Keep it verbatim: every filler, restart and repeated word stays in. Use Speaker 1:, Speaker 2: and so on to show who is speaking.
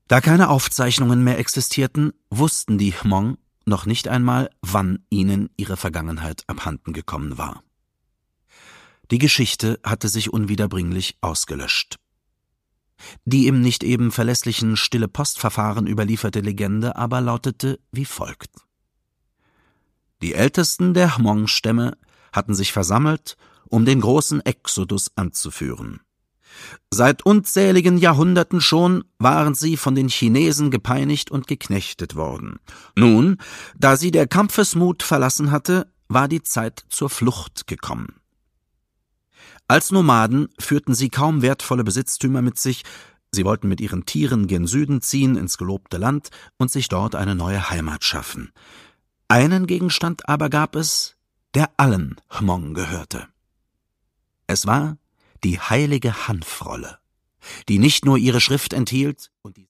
Speaker 1: Da keine Aufzeichnungen mehr existierten, wussten die Hmong noch nicht einmal, wann ihnen ihre Vergangenheit abhanden gekommen war. Die Geschichte hatte sich unwiederbringlich ausgelöscht. Die im nicht eben verlässlichen Stille-Post-Verfahren überlieferte Legende aber lautete wie folgt: Die Ältesten der Hmong-Stämme hatten sich versammelt, um den großen Exodus anzuführen. Seit unzähligen Jahrhunderten schon waren sie von den Chinesen gepeinigt und geknechtet worden. Nun, da sie der Kampfesmut verlassen hatte, war die Zeit zur Flucht gekommen. Als Nomaden führten sie kaum wertvolle Besitztümer mit sich, sie wollten mit ihren Tieren gen Süden ziehen, ins gelobte Land, und sich dort eine neue Heimat schaffen. Einen Gegenstand aber gab es, der allen Hmong gehörte. Es war die heilige Hanfrolle, die nicht nur ihre Schrift enthielt und die